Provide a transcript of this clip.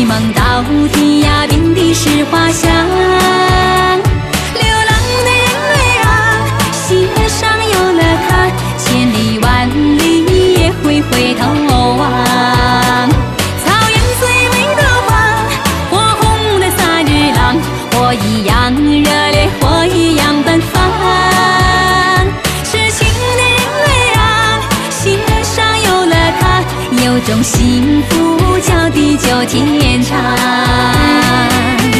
梦到天涯，遍地是花香。流浪的人儿啊，心上有了他，千里万里也会回头望。草原最美的花，火红的萨日朗，火一样热烈，火一样奔放。痴情的人儿啊，心上有了他，有种幸福叫地久天长。